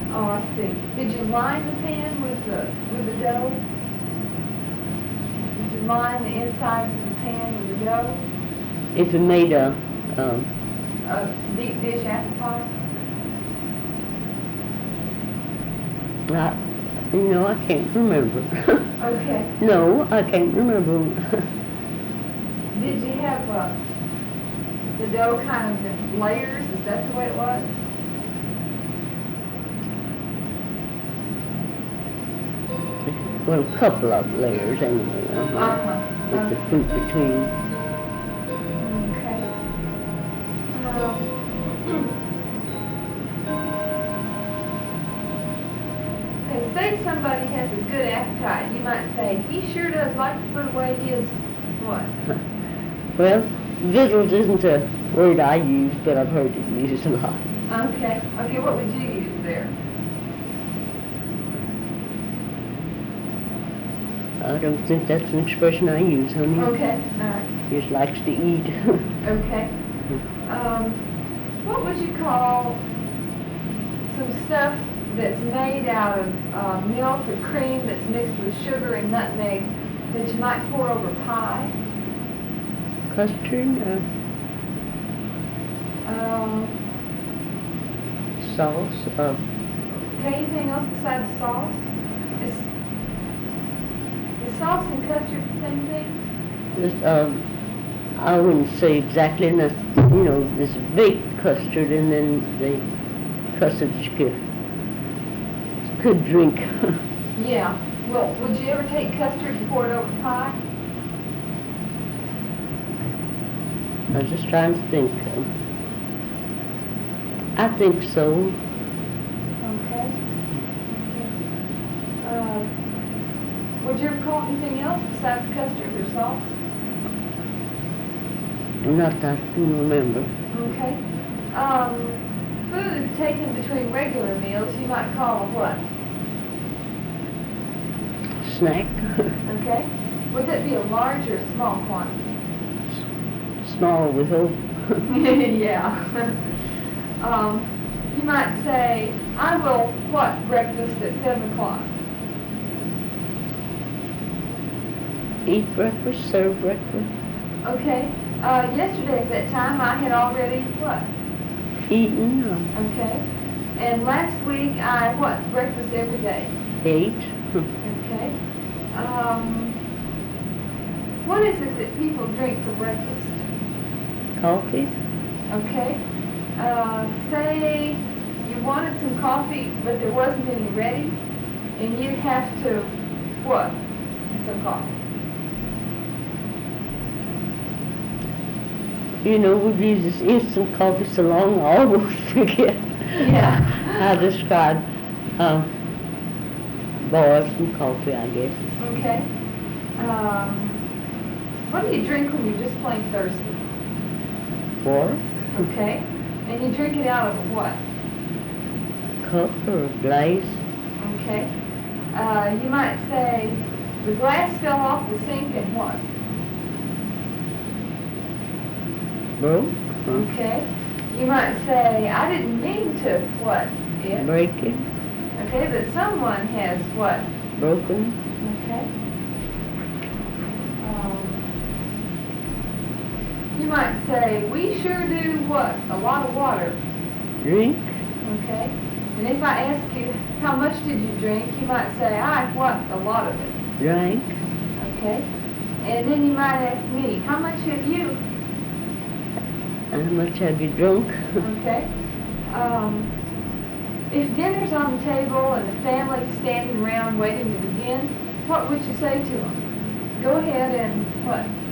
Oh, I see. Did you line the pan with the dough? Did you line the insides of the pan with the dough? If you made a deep dish apple pie? I can't remember. Okay. No, I can't remember. Did you have the dough kind of in layers? Is that the way it was? Well, a couple of layers anyway. With the fruit between. Okay. Say somebody has a good appetite, you might say, he sure does like to put away his what? Well, victuals isn't a word I use, but I've heard it used a lot. Okay. Okay, what would you use there? I don't think that's an expression I use, honey. Okay, all right. Just likes to eat. Okay. What would you call some stuff that's made out of milk or cream that's mixed with sugar and nutmeg that you might pour over pie? Custard, sauce. Anything else besides sauce? Is sauce and custard the same thing? I wouldn't say exactly. And that's, there's baked custard and then the custard you could drink. Yeah. Well, would you ever take custard and pour it over pie? I was just trying to think. I think so. Okay. Would you ever call anything else besides custard or sauce? Not that I can remember. Okay. Food taken between regular meals you might call a what? Snack. Okay. Would that be a large or small quantity? Small, we hope. Yeah. You might say, I will breakfast at 7 o'clock? Eat breakfast, serve breakfast. Okay. Yesterday at that time I had already what? Eaten. Okay. And last week I breakfast every day? Ate. Okay. What is it that people drink for breakfast? Coffee. Okay. Say you wanted some coffee, but there wasn't any ready, and you'd have to, what? Some coffee. We've used this instant coffee so long, I almost forget. Yeah. I describe boiled some coffee, I guess. Okay. What do you drink when you're just plain thirsty? Water. Okay. And you drink it out of a what? Cup or a glass. Okay. You might say, the glass fell off the sink and what? Broke. Okay. You might say, I didn't mean to what? It? Break it. Okay, but someone has what? Broken. Okay. You might say, we sure do what? A lot of water. Drink. Okay. And if I ask you, how much did you drink? You might say, a lot of it. Drank. Okay. And then you might ask me, how much have you? How much have you drunk? Okay. If dinner's on the table and the family's standing around waiting to begin, what would you say to them? Go ahead and what?